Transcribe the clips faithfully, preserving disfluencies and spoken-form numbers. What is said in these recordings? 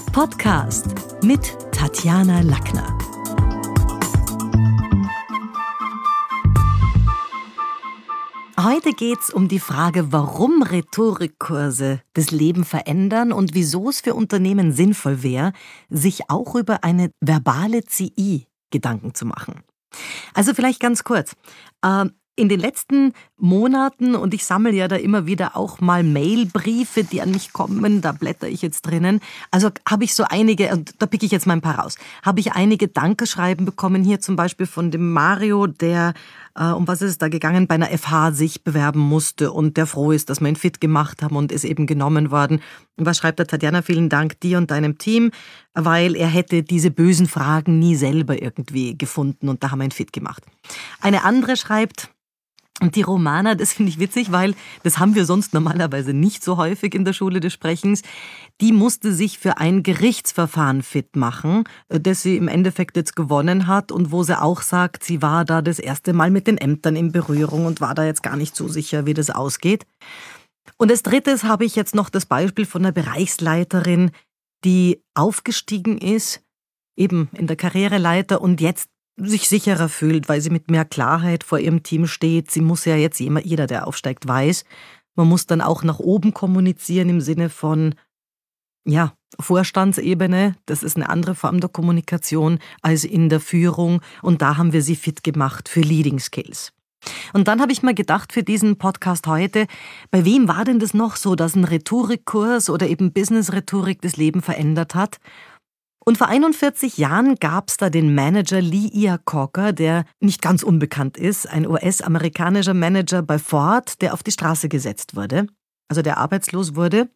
Podcast mit Tatjana Lackner. Heute geht's um die Frage, warum Rhetorikkurse das Leben verändern und wieso es für Unternehmen sinnvoll wäre, sich auch über eine verbale C I Gedanken zu machen. Also vielleicht ganz kurz. Äh, In den letzten Monaten, und ich sammle ja da immer wieder auch mal Mailbriefe, die an mich kommen, da blätter ich jetzt drinnen, also habe ich so einige, und da picke ich jetzt mal ein paar raus, habe ich einige Dankeschreiben bekommen, hier zum Beispiel von dem Mario, der, äh, um was ist es da gegangen, bei einer F H sich bewerben musste und der froh ist, dass wir ihn fit gemacht haben und ist eben genommen worden. Und was schreibt der Tatjana? Vielen Dank dir und deinem Team, weil er hätte diese bösen Fragen nie selber irgendwie gefunden und da haben wir ihn fit gemacht. Eine andere schreibt, und die Romana, das finde ich witzig, weil das haben wir sonst normalerweise nicht so häufig in der Schule des Sprechens, die musste sich für ein Gerichtsverfahren fit machen, das sie im Endeffekt jetzt gewonnen hat und wo sie auch sagt, sie war da das erste Mal mit den Ämtern in Berührung und war da jetzt gar nicht so sicher, wie das ausgeht. Und als drittes habe ich jetzt noch das Beispiel von einer Bereichsleiterin, die aufgestiegen ist, eben in der Karriereleiter und jetzt sich sicherer fühlt, weil sie mit mehr Klarheit vor ihrem Team steht. Sie muss ja jetzt, jeder, der aufsteigt, weiß, man muss dann auch nach oben kommunizieren im Sinne von, ja, Vorstandsebene. Das ist eine andere Form der Kommunikation als in der Führung. Und da haben wir sie fit gemacht für Leading Skills. Und dann habe ich mir gedacht für diesen Podcast heute, bei wem war denn das noch so, dass ein Rhetorikkurs oder eben Business-Rhetorik das Leben verändert hat? Und vor einundvierzig Jahren gab es da den Manager Lee Iacocca, der nicht ganz unbekannt ist, ein U S-amerikanischer Manager bei Ford, der auf die Straße gesetzt wurde, also der arbeitslos wurde.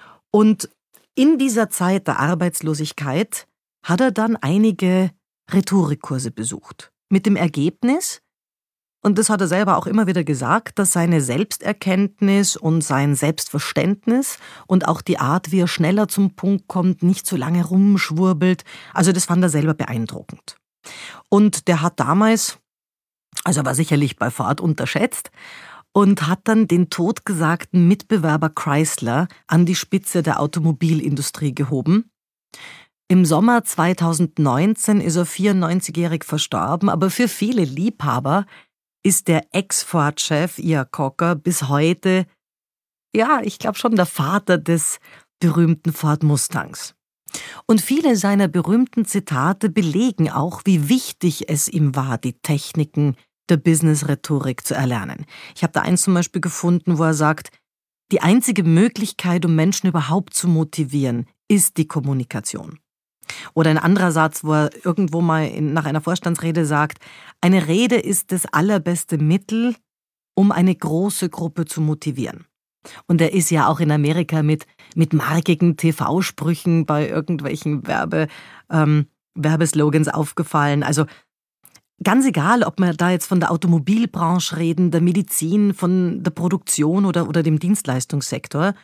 Und in dieser Zeit der Arbeitslosigkeit hat er dann einige Rhetorikkurse besucht. Mit dem Ergebnis, und das hat er selber auch immer wieder gesagt, dass seine Selbsterkenntnis und sein Selbstverständnis und auch die Art, wie er schneller zum Punkt kommt, nicht so lange rumschwurbelt, also das fand er selber beeindruckend. Und der hat damals, also er war sicherlich bei Ford unterschätzt, und hat dann den totgesagten Mitbewerber Chrysler an die Spitze der Automobilindustrie gehoben. Im Sommer zweitausendneunzehn ist er vierundneunzigjährig verstorben, aber für viele Liebhaber ist der Ex-Ford-Chef Iacocca bis heute, ja, ich glaube schon der Vater des berühmten Ford Mustangs. Und viele seiner berühmten Zitate belegen auch, wie wichtig es ihm war, die Techniken der Business-Rhetorik zu erlernen. Ich habe da eins zum Beispiel gefunden, wo er sagt, die einzige Möglichkeit, um Menschen überhaupt zu motivieren, ist die Kommunikation. Oder ein anderer Satz, wo er irgendwo mal in, nach einer Vorstandsrede sagt, eine Rede ist das allerbeste Mittel, um eine große Gruppe zu motivieren. Und er ist ja auch in Amerika mit, mit markigen T V-Sprüchen bei irgendwelchen Werbe, ähm, Werbeslogans aufgefallen. Also ganz egal, ob wir da jetzt von der Automobilbranche reden, der Medizin, von der Produktion oder, oder dem Dienstleistungssektor,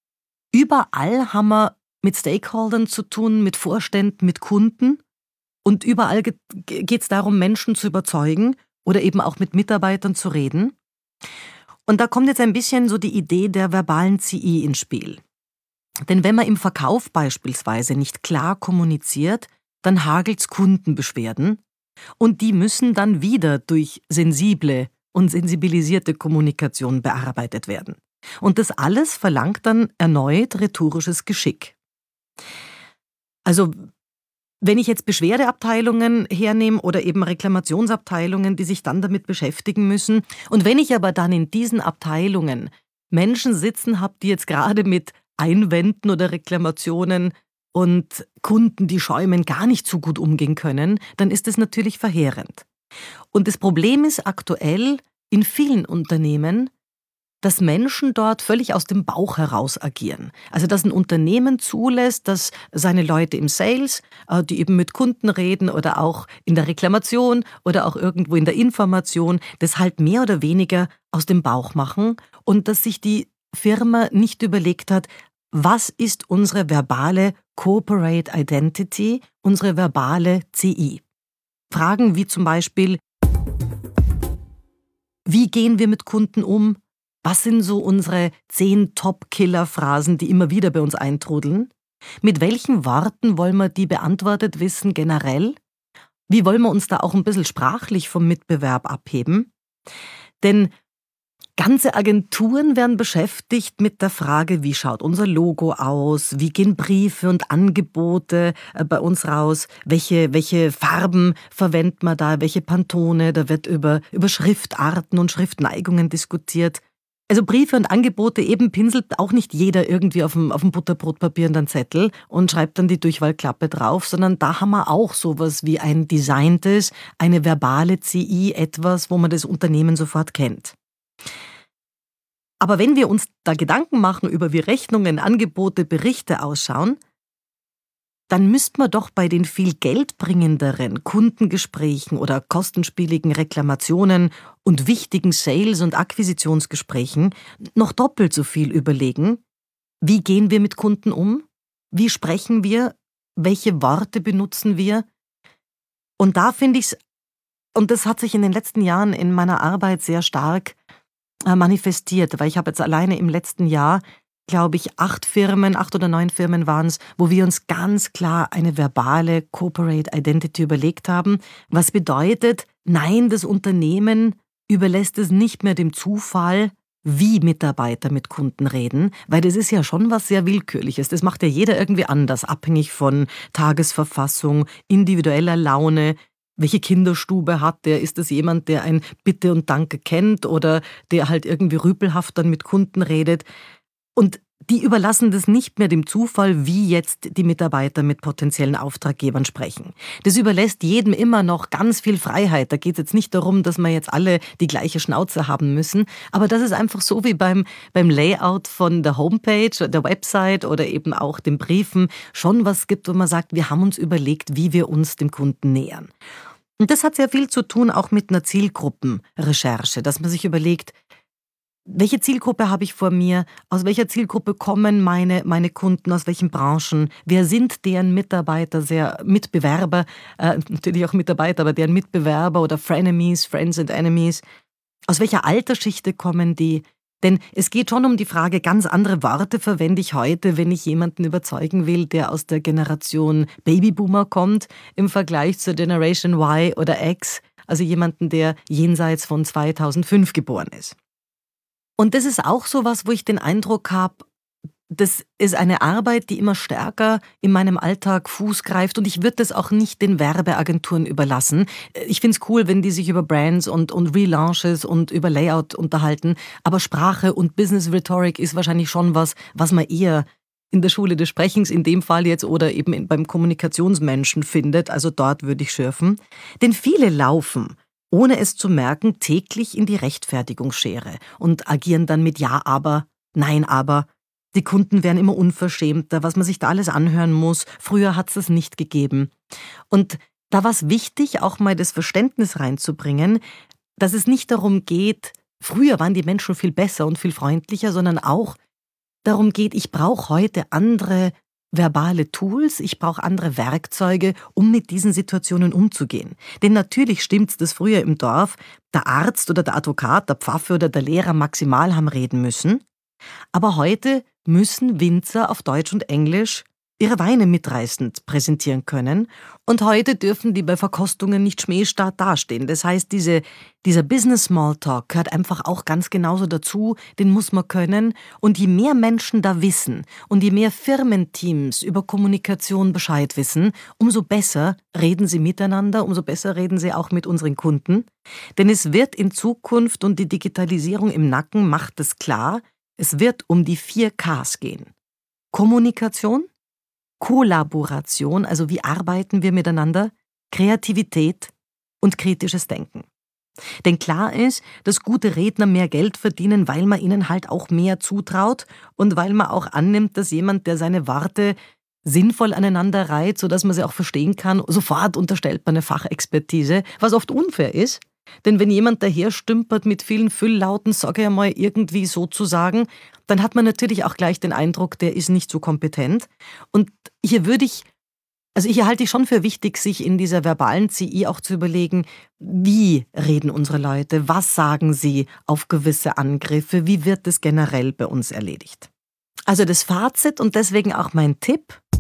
überall haben wir mit Stakeholdern zu tun, mit Vorständen, mit Kunden. Und überall geht es darum, Menschen zu überzeugen oder eben auch mit Mitarbeitern zu reden. Und da kommt jetzt ein bisschen so die Idee der verbalen C I ins Spiel. Denn wenn man im Verkauf beispielsweise nicht klar kommuniziert, dann hagelt's Kundenbeschwerden. Und die müssen dann wieder durch sensible und sensibilisierte Kommunikation bearbeitet werden. Und das alles verlangt dann erneut rhetorisches Geschick. Also wenn ich jetzt Beschwerdeabteilungen hernehme oder eben Reklamationsabteilungen, die sich dann damit beschäftigen müssen, und wenn ich aber dann in diesen Abteilungen Menschen sitzen habe, die jetzt gerade mit Einwänden oder Reklamationen und Kunden, die schäumen, gar nicht so gut umgehen können, dann ist das natürlich verheerend. Und das Problem ist aktuell in vielen Unternehmen, dass Menschen dort völlig aus dem Bauch heraus agieren. Also dass ein Unternehmen zulässt, dass seine Leute im Sales, die eben mit Kunden reden oder auch in der Reklamation oder auch irgendwo in der Information, das halt mehr oder weniger aus dem Bauch machen und dass sich die Firma nicht überlegt hat, was ist unsere verbale Corporate Identity, unsere verbale C I. Fragen wie zum Beispiel, wie gehen wir mit Kunden um? Was sind so unsere zehn Top-Killer-Phrasen, die immer wieder bei uns eintrudeln? Mit welchen Worten wollen wir die beantwortet wissen generell? Wie wollen wir uns da auch ein bisschen sprachlich vom Mitbewerb abheben? Denn ganze Agenturen werden beschäftigt mit der Frage, wie schaut unser Logo aus, wie gehen Briefe und Angebote äh, bei uns raus, welche, welche Farben verwendet man da, welche Pantone, da wird über, über Schriftarten und Schriftneigungen diskutiert. Also Briefe und Angebote eben pinselt auch nicht jeder irgendwie auf dem, auf dem Butterbrotpapier und einen Zettel und schreibt dann die Durchwahlklappe drauf, sondern da haben wir auch sowas wie ein designtes, eine verbale C I, etwas, wo man das Unternehmen sofort kennt. Aber wenn wir uns da Gedanken machen über wie Rechnungen, Angebote, Berichte ausschauen, dann müsste man doch bei den viel geldbringenderen Kundengesprächen oder kostenspieligen Reklamationen und wichtigen Sales- und Akquisitionsgesprächen noch doppelt so viel überlegen, wie gehen wir mit Kunden um, wie sprechen wir, welche Worte benutzen wir. Und da finde ich es, und das hat sich in den letzten Jahren in meiner Arbeit sehr stark manifestiert, weil ich habe jetzt alleine im letzten Jahr, glaube ich, acht Firmen, acht oder neun Firmen waren es, wo wir uns ganz klar eine verbale Corporate Identity überlegt haben, was bedeutet, nein, das Unternehmen überlässt es nicht mehr dem Zufall, wie Mitarbeiter mit Kunden reden, weil das ist ja schon was sehr Willkürliches. Das macht ja jeder irgendwie anders, abhängig von Tagesverfassung, individueller Laune. Welche Kinderstube hat der? Ist das jemand, der ein Bitte und Danke kennt oder der halt irgendwie rüpelhaft dann mit Kunden redet? Und die überlassen das nicht mehr dem Zufall, wie jetzt die Mitarbeiter mit potenziellen Auftraggebern sprechen. Das überlässt jedem immer noch ganz viel Freiheit. Da geht es jetzt nicht darum, dass wir jetzt alle die gleiche Schnauze haben müssen, aber das ist einfach so wie beim, beim Layout von der Homepage, der Website oder eben auch den Briefen schon was gibt, wo man sagt, wir haben uns überlegt, wie wir uns dem Kunden nähern. Und das hat sehr viel zu tun auch mit einer Zielgruppenrecherche, dass man sich überlegt, welche Zielgruppe habe ich vor mir, aus welcher Zielgruppe kommen meine, meine Kunden, aus welchen Branchen, wer sind deren Mitarbeiter, sehr Mitbewerber, äh, natürlich auch Mitarbeiter, aber deren Mitbewerber oder Frenemies, Friends and Enemies, aus welcher Altersschichte kommen die. Denn es geht schon um die Frage, ganz andere Worte verwende ich heute, wenn ich jemanden überzeugen will, der aus der Generation Babyboomer kommt, im Vergleich zur Generation Y oder X, also jemanden, der jenseits von zweitausendfünf geboren ist. Und das ist auch so was, wo ich den Eindruck habe, das ist eine Arbeit, die immer stärker in meinem Alltag Fuß greift und ich würde das auch nicht den Werbeagenturen überlassen. Ich finde es cool, wenn die sich über Brands und, und Relaunches und über Layout unterhalten, aber Sprache und Business Rhetoric ist wahrscheinlich schon was, was man eher in der Schule des Sprechens in dem Fall jetzt oder eben in, beim Kommunikationsmenschen findet, also dort würde ich schürfen. Denn viele laufen, ohne es zu merken, täglich in die Rechtfertigungsschere und agieren dann mit Ja, aber, Nein, aber. Die Kunden werden immer unverschämter, was man sich da alles anhören muss. Früher hat es das nicht gegeben. Und da war es wichtig, auch mal das Verständnis reinzubringen, dass es nicht darum geht, früher waren die Menschen viel besser und viel freundlicher, sondern auch darum geht, ich brauche heute andere verbale Tools, ich brauche andere Werkzeuge, um mit diesen Situationen umzugehen. Denn natürlich stimmt's, dass früher im Dorf der Arzt oder der Advokat, der Pfaffe oder der Lehrer maximal haben reden müssen. Aber heute müssen Winzer auf Deutsch und Englisch ihre Weine mitreißend präsentieren können. Und heute dürfen die bei Verkostungen nicht schmähstark dastehen. Das heißt, diese, dieser Business-Smalltalk gehört einfach auch ganz genauso dazu, den muss man können. Und je mehr Menschen da wissen und je mehr Firmenteams über Kommunikation Bescheid wissen, umso besser reden sie miteinander, umso besser reden sie auch mit unseren Kunden. Denn es wird in Zukunft, und die Digitalisierung im Nacken macht es klar, es wird um die vier Ks gehen. Kommunikation, Kollaboration, also wie arbeiten wir miteinander, Kreativität und kritisches Denken. Denn klar ist, dass gute Redner mehr Geld verdienen, weil man ihnen halt auch mehr zutraut und weil man auch annimmt, dass jemand, der seine Worte sinnvoll aneinander reiht, sodass man sie auch verstehen kann, sofort unterstellt man eine Fachexpertise, was oft unfair ist. Denn wenn jemand daher stümpert mit vielen Fülllauten, sage ich einmal irgendwie sozusagen, dann hat man natürlich auch gleich den Eindruck, der ist nicht so kompetent. Und hier würde ich, also hier halte ich schon für wichtig, sich in dieser verbalen C I auch zu überlegen, wie reden unsere Leute, was sagen sie auf gewisse Angriffe, wie wird es generell bei uns erledigt. Also das Fazit und deswegen auch mein Tipp: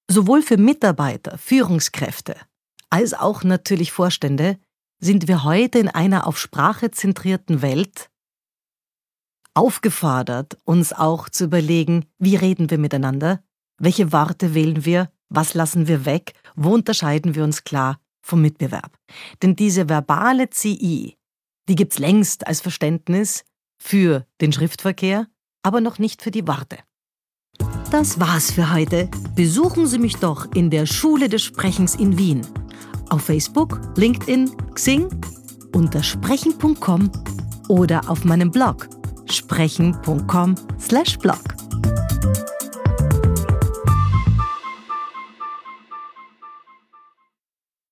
Sowohl für Mitarbeiter, Führungskräfte als auch natürlich Vorstände sind wir heute in einer auf Sprache zentrierten Welt aufgefordert, uns auch zu überlegen, wie reden wir miteinander, welche Worte wählen wir, was lassen wir weg, wo unterscheiden wir uns klar vom Mitbewerb. Denn diese verbale C I, die gibt's längst als Verständnis für den Schriftverkehr, aber noch nicht für die Worte. Das war's für heute. Besuchen Sie mich doch in der Schule des Sprechens in Wien. Auf Facebook, LinkedIn, Xing, unter sprechen punkt com oder auf meinem Blog sprechen punkt com slash blog.